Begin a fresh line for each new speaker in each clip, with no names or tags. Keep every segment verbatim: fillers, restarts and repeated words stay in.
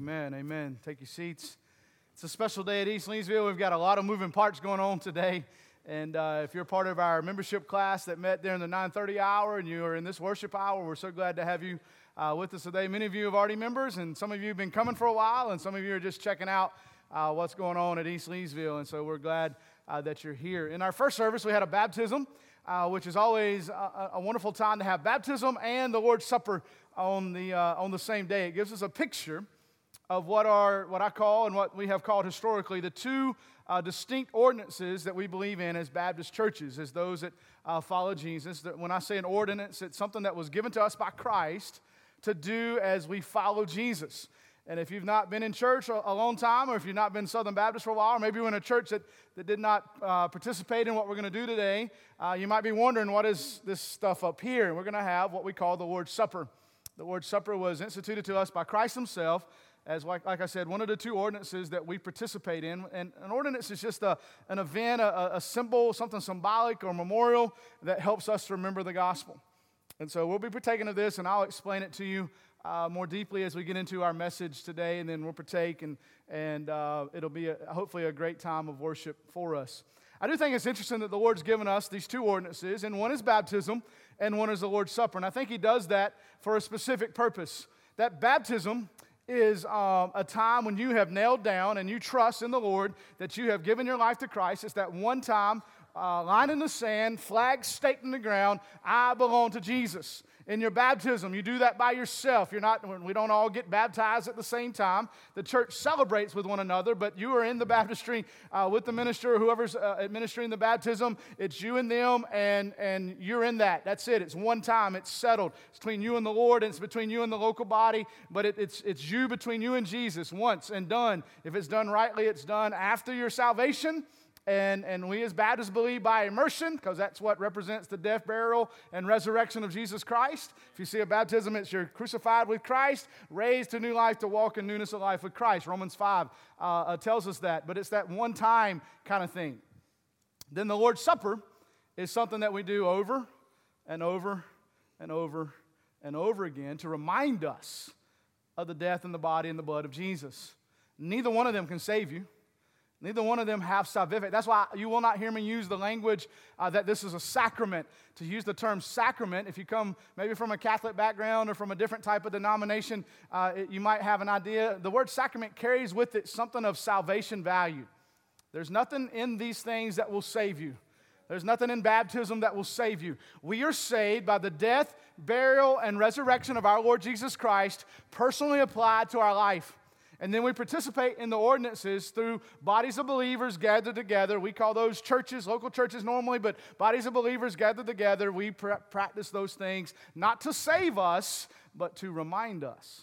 Amen, amen. Take your seats. It's a special day at East Leesville. We've got a lot of moving parts going on today. And uh, if you're part of our membership class that met during the nine thirty hour and you are in this worship hour, we're so glad to have you uh, with us today. Many of you have already members, and some of you have been coming for a while, and some of you are just checking out uh, what's going on at East Leesville. And so we're glad uh, that you're here. In our first service, we had a baptism, uh, which is always a, a wonderful time to have baptism and the Lord's Supper on the uh, on the same day. It gives us a picture of what are what I call and what we have called historically the two uh, distinct ordinances that we believe in as Baptist churches, as those that uh, follow Jesus. That when I say an ordinance, it's something that was given to us by Christ to do as we follow Jesus. And if you've not been in church a, a long time, or if you've not been Southern Baptist for a while, or maybe you're in a church that, that did not uh, participate in what we're going to do today, uh, you might be wondering, what is this stuff up here? And we're going to have what we call the Lord's Supper. The Lord's Supper was instituted to us by Christ himself as, like, like I said, one of the two ordinances that we participate in. And an ordinance is just a, an event, a, a symbol, something symbolic or memorial that helps us to remember the gospel. And so we'll be partaking of this, and I'll explain it to you uh, more deeply as we get into our message today, and then we'll partake, and, and uh, it'll be a, hopefully a great time of worship for us. I do think it's interesting that the Lord's given us these two ordinances, and one is baptism, and one is the Lord's Supper. And I think he does that for a specific purpose. That baptism is um, a time when you have nailed down and you trust in the Lord that you have given your life to Christ. It's that one time, uh, line in the sand, flag staked in the ground, I belong to Jesus. In your baptism, you do that by yourself. You're not, we don't all get baptized at the same time. The church celebrates with one another, but you are in the baptistry uh, with the minister, whoever's uh, administering the baptism. It's you and them, and, and you're in that. That's it. It's one time. It's settled. It's between you and the Lord, and it's between you and the local body, but it, it's, it's you between you and Jesus once and done. If it's done rightly, it's done after your salvation. And, and we as Baptists believe by immersion, because that's what represents the death, burial, and resurrection of Jesus Christ. If you see a baptism, it's you're crucified with Christ, raised to new life to walk in newness of life with Christ. Romans five uh, uh, tells us that, but it's that one-time kind of thing. Then the Lord's Supper is something that we do over and over and over and over again to remind us of the death and the body and the blood of Jesus. Neither one of them can save you. Neither one of them have salvific. That's why you will not hear me use the language uh, that this is a sacrament. To use the term sacrament, if you come maybe from a Catholic background or from a different type of denomination, uh, it, you might have an idea. The word sacrament carries with it something of salvation value. There's nothing in these things that will save you. There's nothing in baptism that will save you. We are saved by the death, burial, and resurrection of our Lord Jesus Christ, personally applied to our life. And then we participate in the ordinances through bodies of believers gathered together. We call those churches, local churches normally, but bodies of believers gathered together. We pr- practice those things not to save us, but to remind us.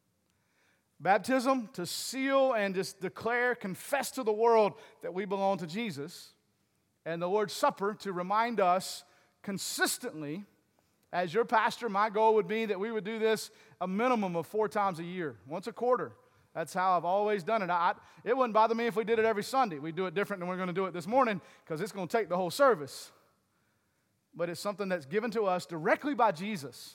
Baptism, to seal and just declare, confess to the world that we belong to Jesus. And the Lord's Supper, to remind us consistently. As your pastor, my goal would be that we would do this a minimum of four times a year, once a quarter. That's how I've always done it. I, it wouldn't bother me if we did it every Sunday. We'd do it different than we're going to do it this morning because it's going to take the whole service. But it's something that's given to us directly by Jesus.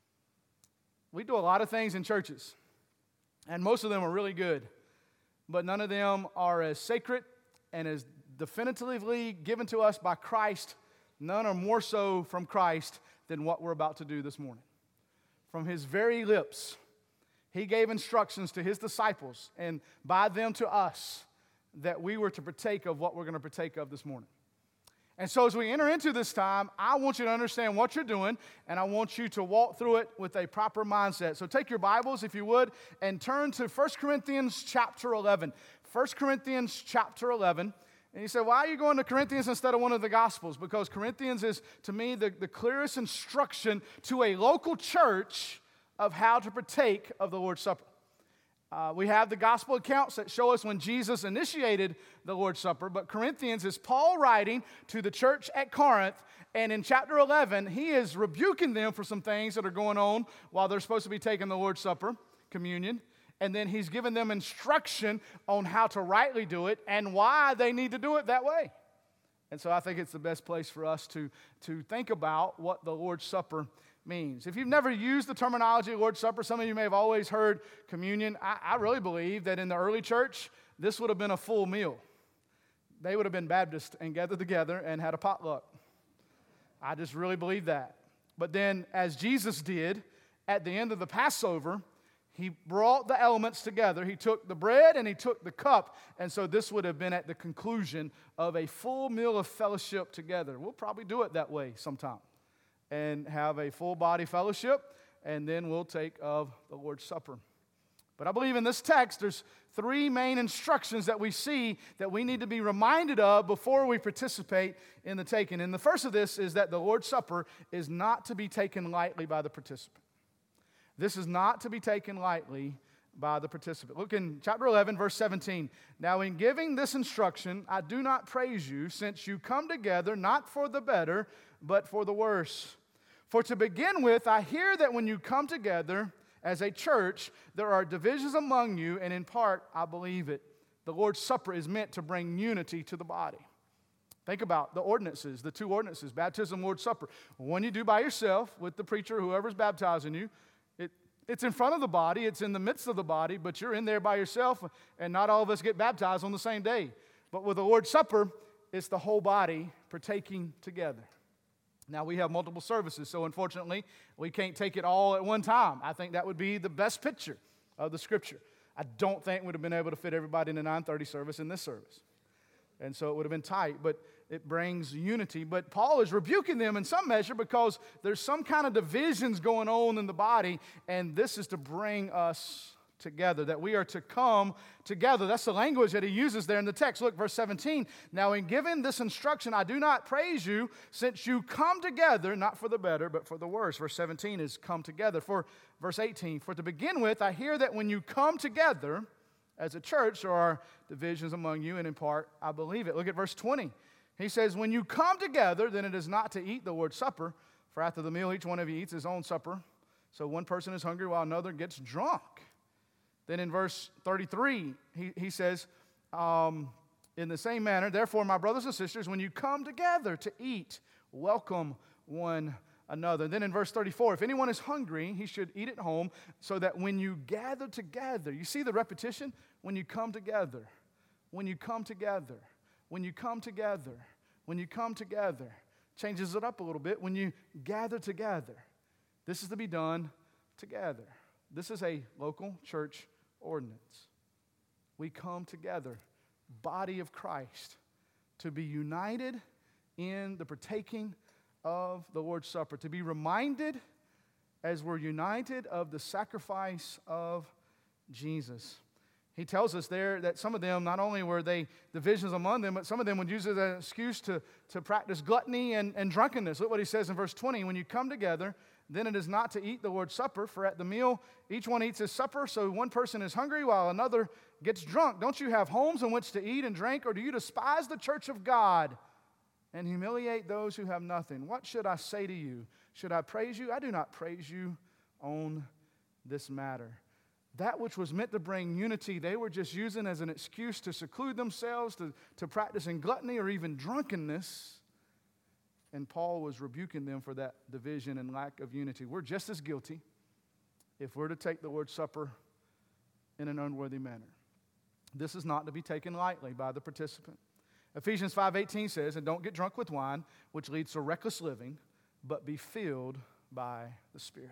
We do a lot of things in churches, and most of them are really good, but none of them are as sacred and as definitively given to us by Christ. None are more so from Christ than what we're about to do this morning. From his very lips, he gave instructions to his disciples and by them to us that we were to partake of what we're going to partake of this morning. And so as we enter into this time, I want you to understand what you're doing, and I want you to walk through it with a proper mindset. So take your Bibles, if you would, and turn to First Corinthians chapter eleven. First Corinthians chapter eleven. And you say, why are you going to Corinthians instead of one of the Gospels? Because Corinthians is, to me, the, the clearest instruction to a local church of how to partake of the Lord's Supper. Uh, we have the gospel accounts that show us when Jesus initiated the Lord's Supper, but Corinthians is Paul writing to the church at Corinth, and in chapter eleven, he is rebuking them for some things that are going on while they're supposed to be taking the Lord's Supper, communion, and then he's given them instruction on how to rightly do it and why they need to do it that way. And so I think it's the best place for us to, to think about what the Lord's Supper means. If you've never used the terminology Lord's Supper, some of you may have always heard communion. I, I really believe that in the early church, this would have been a full meal. They would have been Baptist and gathered together and had a potluck. I just really believe that. But then, as Jesus did at the end of the Passover, he brought the elements together. He took the bread and he took the cup. And so this would have been at the conclusion of a full meal of fellowship together. We'll probably do it that way sometime and have a full body fellowship, and then we'll take of the Lord's Supper. But I believe in this text there's three main instructions that we see that we need to be reminded of before we participate in the taking. And the first of this is that the Lord's Supper is not to be taken lightly by the participant. This is not to be taken lightly by the participant. Look in chapter eleven, verse seventeen. Now in giving this instruction, I do not praise you, since you come together not for the better, but for the worse. For to begin with, I hear that when you come together as a church, there are divisions among you, and in part, I believe it. The Lord's Supper is meant to bring unity to the body. Think about the ordinances, the two ordinances, baptism, Lord's Supper. One you do by yourself with the preacher, whoever's baptizing you. It, it's in front of the body, it's in the midst of the body, but you're in there by yourself, and not all of us get baptized on the same day. But with the Lord's Supper, it's the whole body partaking together. Now, we have multiple services, so unfortunately, we can't take it all at one time. I think that would be the best picture of the Scripture. I don't think we'd have been able to fit everybody in the nine thirty service in this service. And so it would have been tight, but it brings unity. But Paul is rebuking them in some measure because there's some kind of divisions going on in the body, and this is to bring us together, that we are to come together. That's the language that he uses there in the text. Look, verse seventeen. Now in giving this instruction, I do not praise you, since you come together, not for the better, but for the worse. Verse seventeen is come together. For verse eighteen, for to begin with, I hear that when you come together as a church, there are divisions among you, and in part, I believe it. Look at verse twenty. He says, when you come together, then it is not to eat the Lord's Supper, for after the meal, each one of you eats his own supper. So one person is hungry while another gets drunk. Then in verse thirty-three, he, he says, um, in the same manner, therefore, my brothers and sisters, when you come together to eat, welcome one another. Then in verse thirty-four, if anyone is hungry, he should eat at home, so that when you gather together, you see the repetition? When you come together, when you come together, when you come together, when you come together, changes it up a little bit. When you gather together, this is to be done together. This is a local church ordinance. We come together, body of Christ, to be united in the partaking of the Lord's Supper, to be reminded as we're united of the sacrifice of Jesus. He tells us there that some of them, not only were they divisions among them, but some of them would use it as an excuse to, to practice gluttony and, and drunkenness. Look what he says in verse twenty. When you come together, then it is not to eat the Lord's Supper, for at the meal each one eats his supper, so one person is hungry while another gets drunk. Don't you have homes in which to eat and drink, or do you despise the church of God and humiliate those who have nothing? What should I say to you? Should I praise you? I do not praise you on this matter. That which was meant to bring unity, they were just using as an excuse to seclude themselves, to, to practicing gluttony or even drunkenness. And Paul was rebuking them for that division and lack of unity. We're just as guilty if we're to take the Lord's Supper in an unworthy manner. This is not to be taken lightly by the participant. Ephesians five eighteen says, and don't get drunk with wine, which leads to reckless living, but be filled by the Spirit.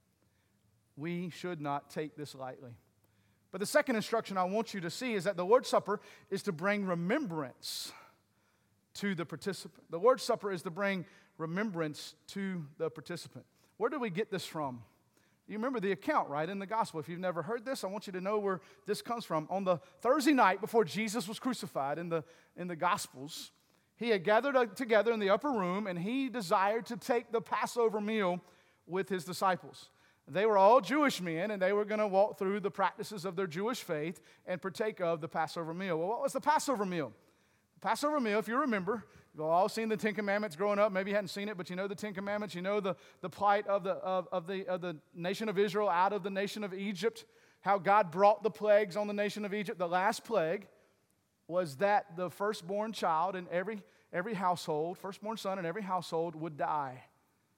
We should not take this lightly. But the second instruction I want you to see is that the Lord's Supper is to bring remembrance to the participant. The Lord's Supper is to bring remembrance to the participant. Where do we get this from? You remember the account, right, in the gospel. If you've never heard this, I want you to know where this comes from. On the Thursday night before Jesus was crucified in the, in the Gospels, he had gathered together in the upper room, and he desired to take the Passover meal with his disciples. They were all Jewish men, and they were going to walk through the practices of their Jewish faith and partake of the Passover meal. Well, what was the Passover meal? The Passover meal, if you remember, you've all seen the Ten Commandments growing up. Maybe you hadn't seen it, but you know the Ten Commandments. You know the, the plight of the, of, of, the, of the nation of Israel out of the nation of Egypt, how God brought the plagues on the nation of Egypt. The last plague was that the firstborn child in every, every household, firstborn son in every household would die.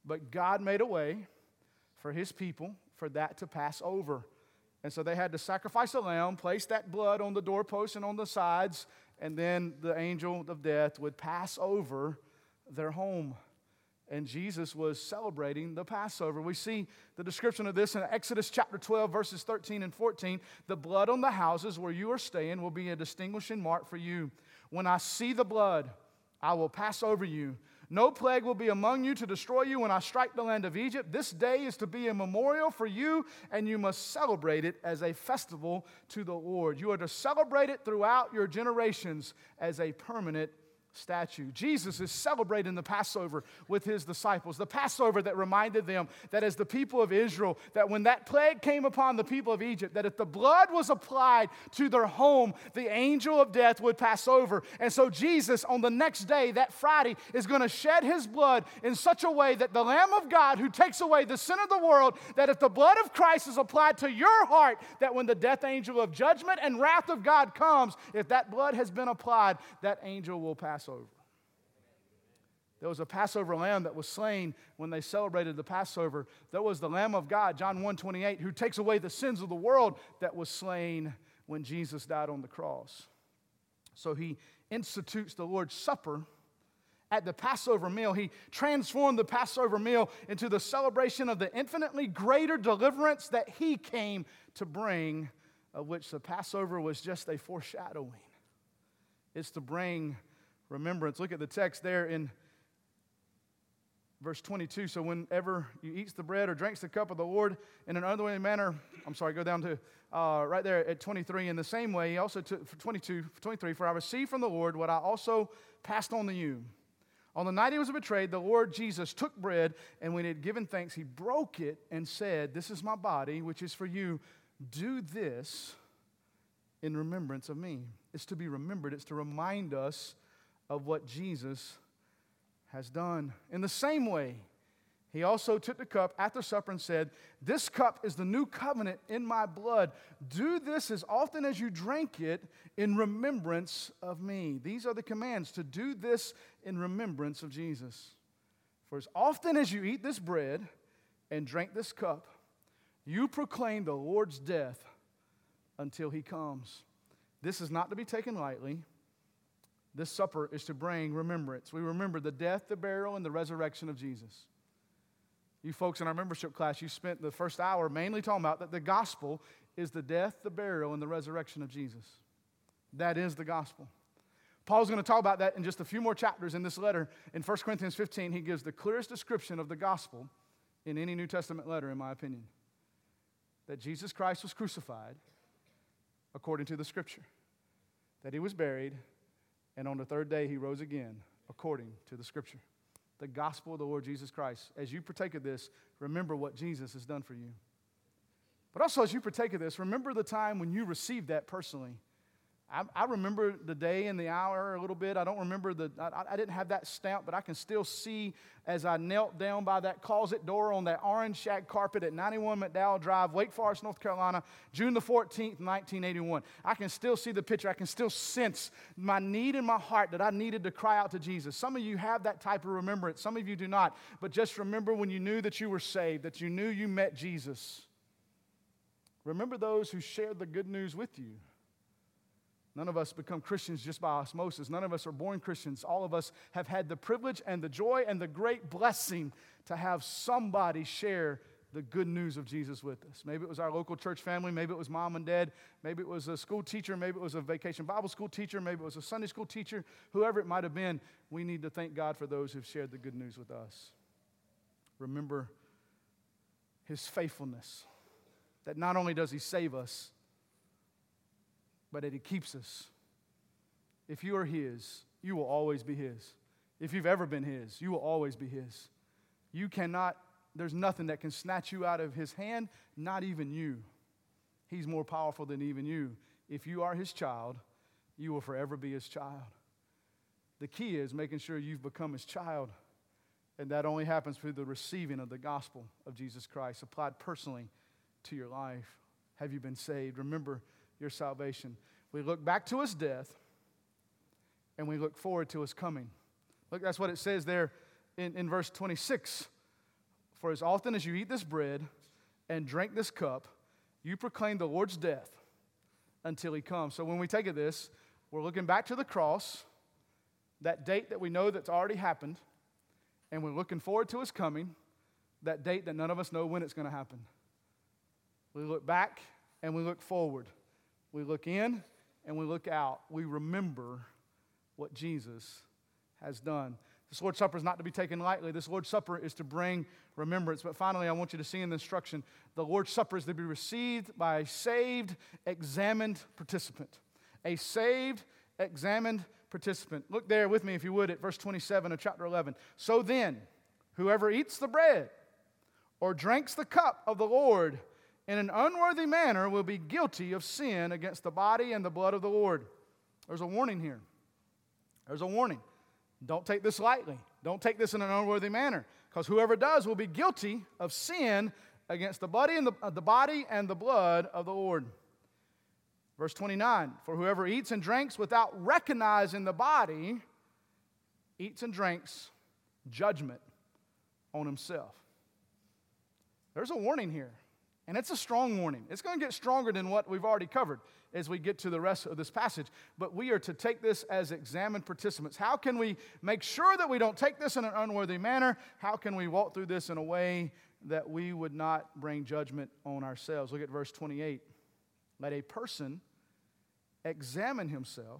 But God made a way for his people for that to pass over. And so they had to sacrifice a lamb, place that blood on the doorposts and on the sides, and then the angel of death would pass over their home. And Jesus was celebrating the Passover. We see the description of this in Exodus chapter twelve, verses thirteen and fourteen. The blood on the houses where you are staying will be a distinguishing mark for you. When I see the blood, I will pass over you. No plague will be among you to destroy you when I strike the land of Egypt. This day is to be a memorial for you, and you must celebrate it as a festival to the Lord. You are to celebrate it throughout your generations as a permanent statue. Jesus is celebrating the Passover with his disciples. The Passover that reminded them that as the people of Israel, that when that plague came upon the people of Egypt, that if the blood was applied to their home, the angel of death would pass over. And so Jesus, on the next day, that Friday, is going to shed his blood in such a way that the Lamb of God, who takes away the sin of the world, that if the blood of Christ is applied to your heart, that when the death angel of judgment and wrath of God comes, if that blood has been applied, that angel will pass over. There was a Passover lamb that was slain when they celebrated the Passover. There was the Lamb of God, John one twenty-eight, who takes away the sins of the world, that was slain when Jesus died on the cross. So he institutes the Lord's Supper at the Passover meal. He transformed the Passover meal into the celebration of the infinitely greater deliverance that he came to bring, of which the Passover was just a foreshadowing. It's to bring remembrance. Look at the text there in verse twenty-two. So whenever you eats the bread or drinks the cup of the Lord in an unworthy manner, I'm sorry, go down to uh, right there at twenty-three. In the same way, he also took, for twenty-two, twenty-three, for I received from the Lord what I also passed on to you. On the night he was betrayed, the Lord Jesus took bread, and when he had given thanks, he broke it and said, "This is my body, which is for you. Do this in remembrance of me." It's to be remembered. It's to remind us of what Jesus has done. In the same way, he also took the cup after supper and said, "This cup is the new covenant in my blood. Do this as often as you drink it in remembrance of me." These are the commands, to do this in remembrance of Jesus. For as often as you eat this bread and drink this cup, you proclaim the Lord's death until he comes. This is not to be taken lightly. This supper is to bring remembrance. We remember the death, the burial, and the resurrection of Jesus. You folks in our membership class, you spent the first hour mainly talking about that the gospel is the death, the burial, and the resurrection of Jesus. That is the gospel. Paul's going to talk about that in just a few more chapters in this letter. In First Corinthians fifteen, he gives the clearest description of the gospel in any New Testament letter, in my opinion. That Jesus Christ was crucified according to the Scripture. That he was buried, and on the third day, he rose again, according to the Scripture. The gospel of the Lord Jesus Christ. As you partake of this, remember what Jesus has done for you. But also, as you partake of this, remember the time when you received that personally. I, I remember the day and the hour a little bit. I don't remember the, I, I didn't have that stamp, but I can still see as I knelt down by that closet door on that orange shag carpet at ninety-one McDowell Drive, Wake Forest, North Carolina, June the fourteenth, nineteen eighty-one. I can still see the picture. I can still sense my need in my heart that I needed to cry out to Jesus. Some of you have that type of remembrance. Some of you do not. But just remember when you knew that you were saved, that you knew you met Jesus. Remember those who shared the good news with you. None of us become Christians just by osmosis. None of us are born Christians. All of us have had the privilege and the joy and the great blessing to have somebody share the good news of Jesus with us. Maybe it was our local church family. Maybe it was mom and dad. Maybe it was a school teacher. Maybe it was a vacation Bible school teacher. Maybe it was a Sunday school teacher. Whoever it might have been, we need to thank God for those who've shared the good news with us. Remember his faithfulness, that not only does he save us, but that he keeps us. If you are his, you will always be his. If you've ever been his, you will always be his. You cannot, there's nothing that can snatch you out of his hand, not even you. He's more powerful than even you. If you are his child, you will forever be his child. The key is making sure you've become his child, and that only happens through the receiving of the gospel of Jesus Christ applied personally to your life. Have you been saved? Remember your salvation. We look back to his death, and we look forward to his coming. Look, that's what it says there in, in verse twenty-six. For as often as you eat this bread and drink this cup, you proclaim the Lord's death until he comes. So when we take of this, we're looking back to the cross, that date that we know that's already happened, and we're looking forward to his coming, that date that none of us know when it's going to happen. We look back and we look forward. We look in and we look out. We remember what Jesus has done. This Lord's Supper is not to be taken lightly. This Lord's Supper is to bring remembrance. But finally, I want you to see in the instruction, the Lord's Supper is to be received by a saved, examined participant. A saved, examined participant. Look there with me, if you would, at verse twenty-seven of chapter eleven. So then, whoever eats the bread or drinks the cup of the Lord in an unworthy manner will be guilty of sin against the body and the blood of the Lord. There's a warning here. There's a warning. Don't take this lightly. Don't take this in an unworthy manner, because whoever does will be guilty of sin against the body and the, uh, the body and the blood of the Lord. Verse twenty-nine, for whoever eats and drinks without recognizing the body eats and drinks judgment on himself. There's a warning here, and it's a strong warning. It's going to get stronger than what we've already covered as we get to the rest of this passage, but we are to take this as examined participants. How can we make sure that we don't take this in an unworthy manner? How can we walk through this in a way that we would not bring judgment on ourselves? Look at verse twenty-eight. Let a person examine himself.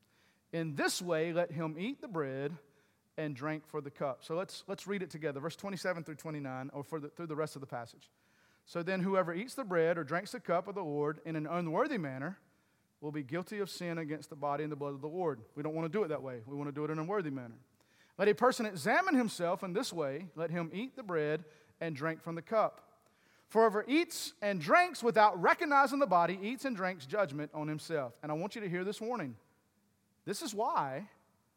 In this way, let him eat the bread and drink for the cup. So let's let's read it together. Verse twenty-seven through twenty-nine, or for the, through the rest of the passage. So then whoever eats the bread or drinks the cup of the Lord in an unworthy manner will be guilty of sin against the body and the blood of the Lord. We don't want to do it that way. We want to do it in an unworthy manner. Let a person examine himself in this way. Let him eat the bread and drink from the cup. For whoever eats and drinks without recognizing the body eats and drinks judgment on himself. And I want you to hear this warning. This is why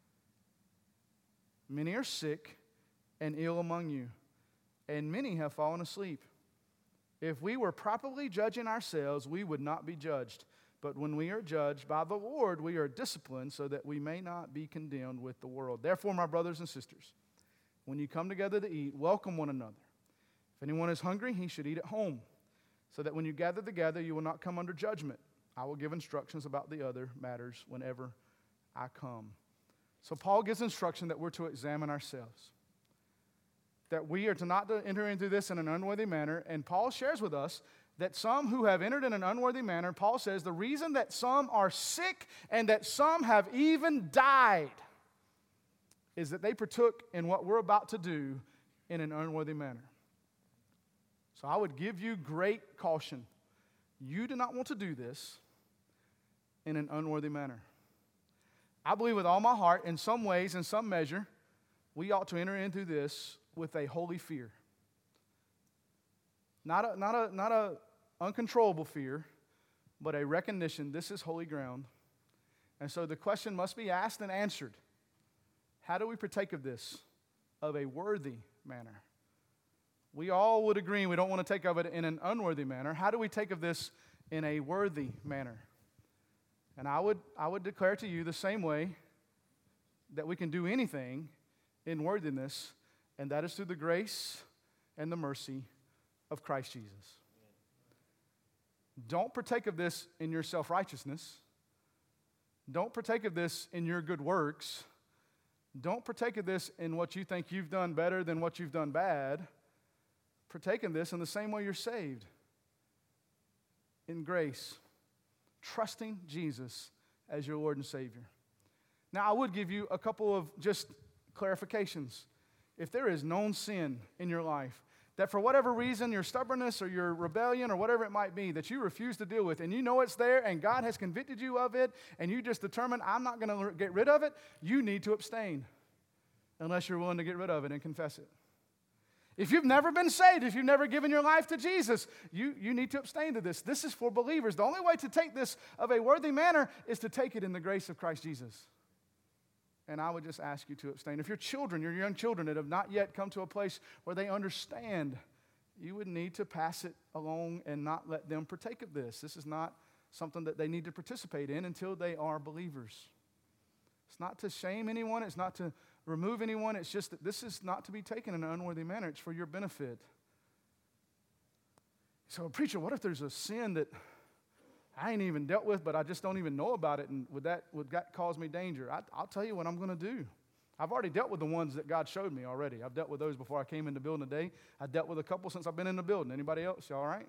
many are sick and ill among you, and many have fallen asleep. If we were properly judging ourselves, we would not be judged. But when we are judged by the Lord, we are disciplined so that we may not be condemned with the world. Therefore, my brothers and sisters, when you come together to eat, welcome one another. If anyone is hungry, he should eat at home, so that when you gather together, you will not come under judgment. I will give instructions about the other matters whenever I come. So Paul gives instruction that we're to examine ourselves, that we are to not to enter into this in an unworthy manner. And Paul shares with us that some who have entered in an unworthy manner, Paul says the reason that some are sick and that some have even died is that they partook in what we're about to do in an unworthy manner. So I would give you great caution. You do not want to do this in an unworthy manner. I believe with all my heart, in some ways, in some measure, we ought to enter into this with a holy fear. Not a, not a, not a uncontrollable fear, but a recognition this is holy ground. And so the question must be asked and answered. How do we partake of this of a worthy manner? We all would agree we don't want to take of it in an unworthy manner. How do we take of this in a worthy manner? And I would, I would declare to you the same way that we can do anything in worthiness, and that is through the grace and the mercy of Christ Jesus. Don't partake of this in your self-righteousness. Don't partake of this in your good works. Don't partake of this in what you think you've done better than what you've done bad. Partake in this in the same way you're saved. In grace. Trusting Jesus as your Lord and Savior. Now, I would give you a couple of just clarifications. If there is known sin in your life, that for whatever reason, your stubbornness or your rebellion or whatever it might be, that you refuse to deal with, and you know it's there, and God has convicted you of it, and you just determine, I'm not going to get rid of it, you need to abstain unless you're willing to get rid of it and confess it. If you've never been saved, if you've never given your life to Jesus, you, you need to abstain to this. This is for believers. The only way to take this of a worthy manner is to take it in the grace of Christ Jesus. And I would just ask you to abstain. If your children, your young children that have not yet come to a place where they understand, you would need to pass it along and not let them partake of this. This is not something that they need to participate in until they are believers. It's not to shame anyone. It's not to remove anyone. It's just that this is not to be taken in an unworthy manner. It's for your benefit. So, preacher, what if there's a sin that I ain't even dealt with, but I just don't even know about it, and would that, would that cause me danger? I, I'll tell you what I'm going to do. I've already dealt with the ones that God showed me already. I've dealt with those before I came in the building today. I dealt with a couple since I've been in the building. Anybody else? You all right?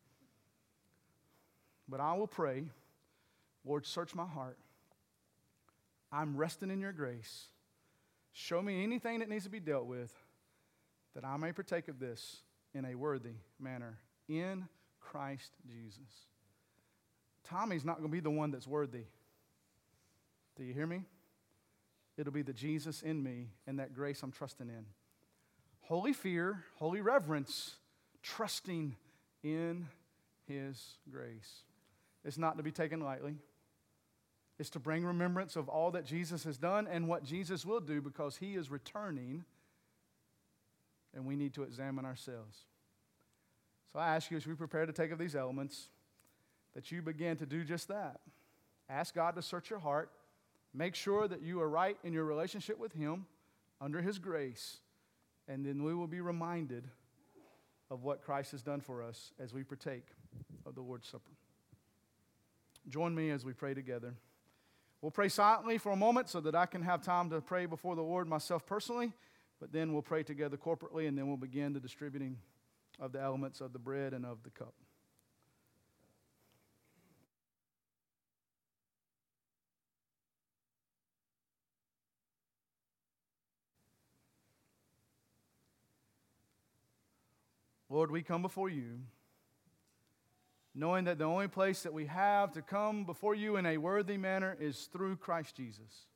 But I will pray, Lord, search my heart. I'm resting in your grace. Show me anything that needs to be dealt with, that I may partake of this in a worthy manner in Christ Jesus. Tommy's not going to be the one that's worthy. Do you hear me? It'll be the Jesus in me and that grace I'm trusting in. Holy fear, holy reverence, trusting in His grace. It's not to be taken lightly. It's to bring remembrance of all that Jesus has done and what Jesus will do, because He is returning and we need to examine ourselves. So I ask you, as we prepare to take of these elements, that you begin to do just that. Ask God to search your heart. Make sure that you are right in your relationship with Him under His grace. And then we will be reminded of what Christ has done for us as we partake of the Lord's Supper. Join me as we pray together. We'll pray silently for a moment so that I can have time to pray before the Lord myself personally. But then we'll pray together corporately, and then we'll begin the distributing of the elements of the bread and of the cup. Lord, we come before you, knowing that the only place that we have to come before you in a worthy manner is through Christ Jesus.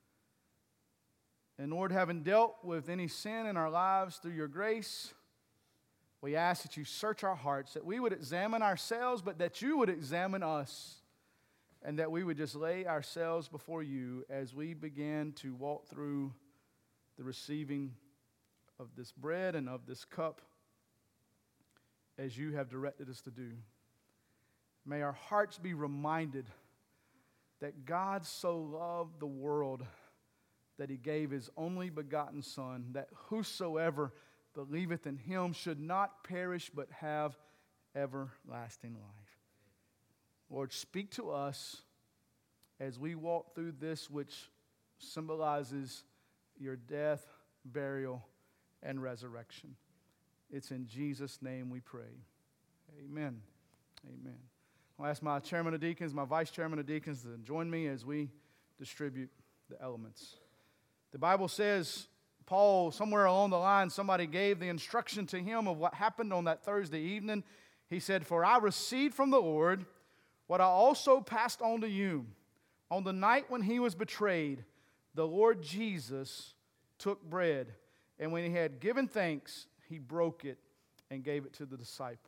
And Lord, having dealt with any sin in our lives through your grace, we ask that you search our hearts, that we would examine ourselves, but that you would examine us, and that we would just lay ourselves before you as we begin to walk through the receiving of this bread and of this cup as you have directed us to do. May our hearts be reminded that God so loved the world that He gave His only begotten Son, that whosoever believeth in Him should not perish but have everlasting life. Lord, speak to us as we walk through this which symbolizes your death, burial, and resurrection. It's in Jesus' name we pray. Amen. Amen. I'll ask my chairman of deacons, my vice chairman of deacons to join me as we distribute the elements. The Bible says, Paul, somewhere along the line, somebody gave the instruction to him of what happened on that Thursday evening. He said, "For I received from the Lord what I also passed on to you. On the night when He was betrayed, the Lord Jesus took bread, and when He had given thanks, He broke it and gave it to the disciples."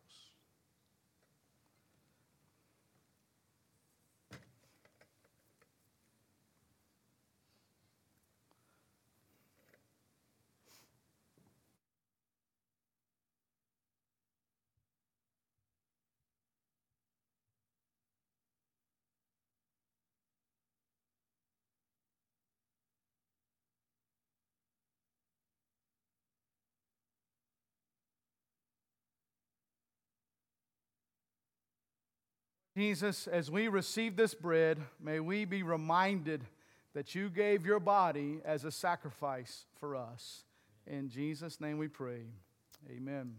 Jesus, as we receive this bread, may we be reminded that you gave your body as a sacrifice for us. In Jesus' name we pray. Amen.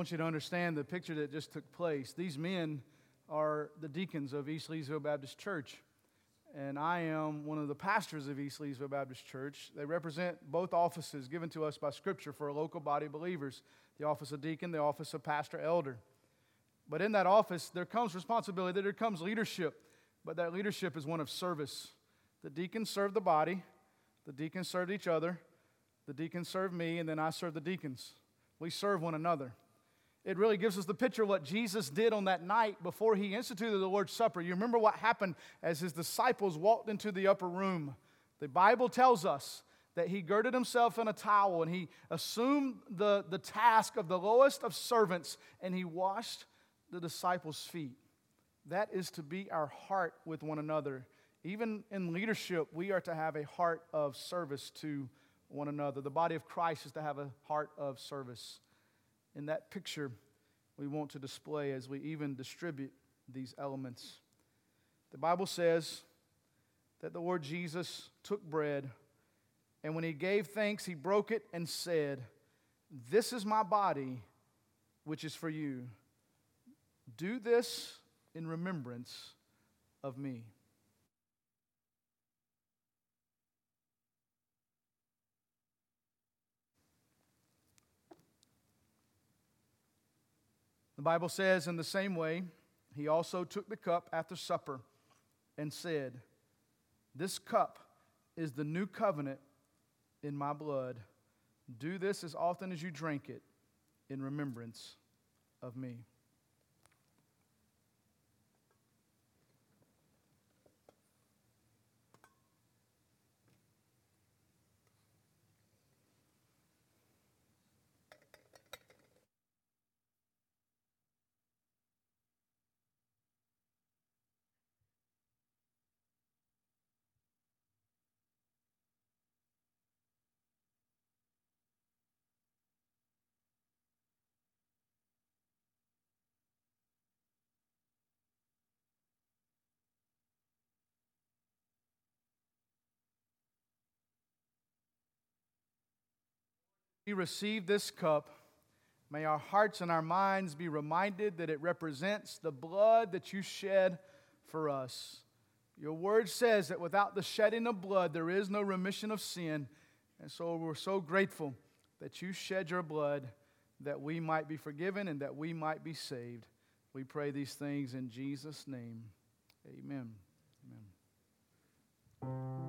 want you to understand the picture that just took place. These men are the deacons of East Leesville Baptist Church, and I am one of the pastors of East Leesville Baptist Church. They represent both offices given to us by Scripture for a local body of believers, the office of deacon, the office of pastor elder. But in that office, there comes responsibility, there comes leadership, but that leadership is one of service. The deacons serve the body, the deacons serve each other, the deacons serve me, and then I serve the deacons. We serve one another. It really gives us the picture of what Jesus did on that night before he instituted the Lord's Supper. You remember what happened as his disciples walked into the upper room. The Bible tells us that he girded himself in a towel and he assumed the, the task of the lowest of servants and he washed the disciples' feet. That is to be our heart with one another. Even in leadership, we are to have a heart of service to one another. The body of Christ is to have a heart of service. In that picture, we want to display as we even distribute these elements. The Bible says that the Lord Jesus took bread, and when he gave thanks, he broke it and said, "This is my body, which is for you. Do this in remembrance of me." The Bible says, in the same way, he also took the cup after supper and said, "This cup is the new covenant in my blood. Do this as often as you drink it in remembrance of me." We receive this cup. May our hearts and our minds be reminded that it represents the blood that you shed for us. Your word says that without the shedding of blood, there is no remission of sin. And so we're so grateful that you shed your blood that we might be forgiven and that we might be saved. We pray these things in Jesus' name. Amen. Amen.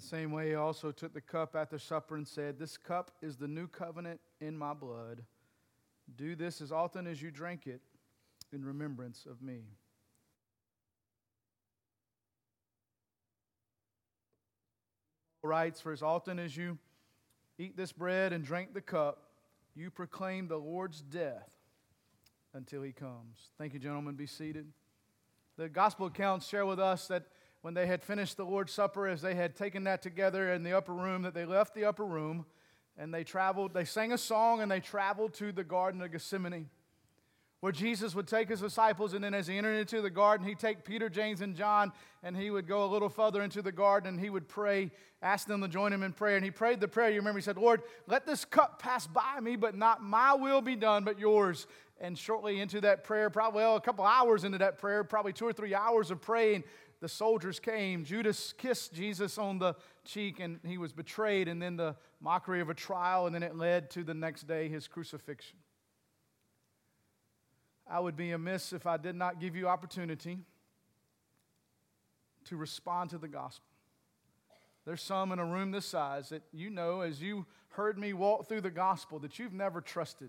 the same way, he also took the cup after supper and said, "This cup is the new covenant in my blood. Do this as often as you drink it in remembrance of me." Paul writes, "For as often as you eat this bread and drink the cup, you proclaim the Lord's death until he comes." Thank you, gentlemen. Be seated. The gospel accounts share with us that when they had finished the Lord's Supper, as they had taken that together in the upper room, that they left the upper room and they traveled, they sang a song and they traveled to the Garden of Gethsemane, where Jesus would take his disciples, and then as he entered into the garden, he'd take Peter, James, and John, and he would go a little further into the garden, and he would pray, ask them to join him in prayer. And he prayed the prayer. You remember, he said, "Lord, let this cup pass by me, but not my will be done, but yours." And shortly into that prayer, probably well, a couple hours into that prayer, probably two or three hours of praying, the soldiers came. Judas kissed Jesus on the cheek, and he was betrayed, and then the mockery of a trial, and then it led to the next day, his crucifixion. I would be amiss if I did not give you opportunity to respond to the gospel. There's some in a room this size that you know, as you heard me walk through the gospel, that you've never trusted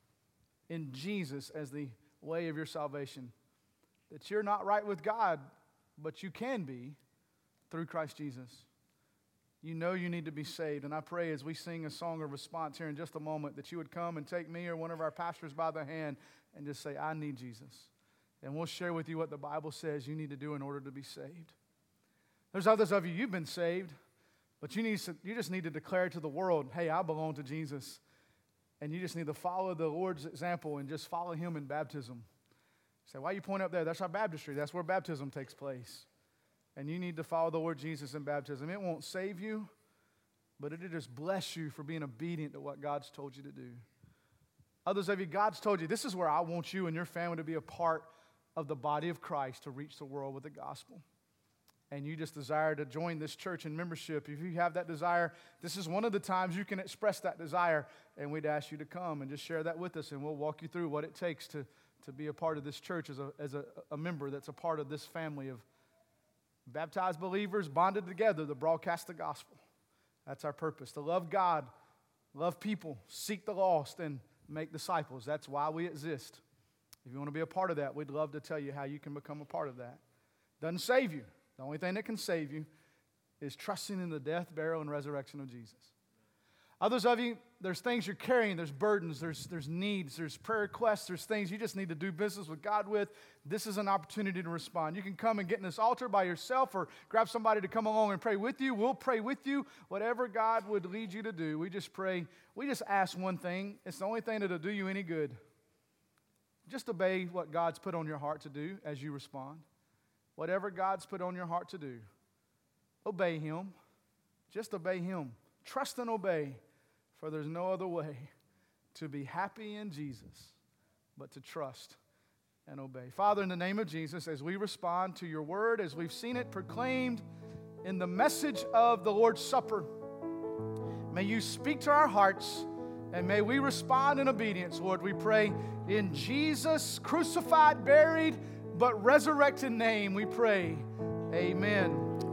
in Jesus as the way of your salvation. That you're not right with God, but you can be through Christ Jesus. You know you need to be saved, and I pray as we sing a song of response here in just a moment that you would come and take me or one of our pastors by the hand and just say, "I need Jesus." And we'll share with you what the Bible says you need to do in order to be saved. There's others of you, you've been saved, but you need to, you just need to declare to the world, "Hey, I belong to Jesus." And you just need to follow the Lord's example and just follow him in baptism. You say, "Why you point up there?" That's our baptistry. That's where baptism takes place. And you need to follow the Lord Jesus in baptism. It won't save you, but it'll just bless you for being obedient to what God's told you to do. Others of you, God's told you, this is where I want you and your family to be a part of the body of Christ to reach the world with the gospel. And you just desire to join this church in membership. If you have that desire, this is one of the times you can express that desire, and we'd ask you to come and just share that with us, and we'll walk you through what it takes to, to be a part of this church as, a, as a, a member that's a part of this family of baptized believers bonded together to broadcast the gospel. That's our purpose, to love God, love people, seek the lost, and make disciples. That's why we exist. If you want to be a part of that, we'd love to tell you how you can become a part of that. Doesn't save you. The only thing that can save you is trusting in the death, burial, and resurrection of Jesus. Others of you, there's things you're carrying, there's burdens, there's, there's needs, there's prayer requests, there's things you just need to do business with God with. This is an opportunity to respond. You can come and get in this altar by yourself or grab somebody to come along and pray with you. We'll pray with you. Whatever God would lead you to do, we just pray. We just ask one thing. It's the only thing that'll do you any good. Just obey what God's put on your heart to do as you respond. Whatever God's put on your heart to do, obey Him. Just obey Him. Trust and obey. For there's no other way to be happy in Jesus but to trust and obey. Father, in the name of Jesus, as we respond to your word, as we've seen it proclaimed in the message of the Lord's Supper, may you speak to our hearts and may we respond in obedience, Lord. We pray in Jesus' crucified, buried, but resurrected name, we pray. Amen.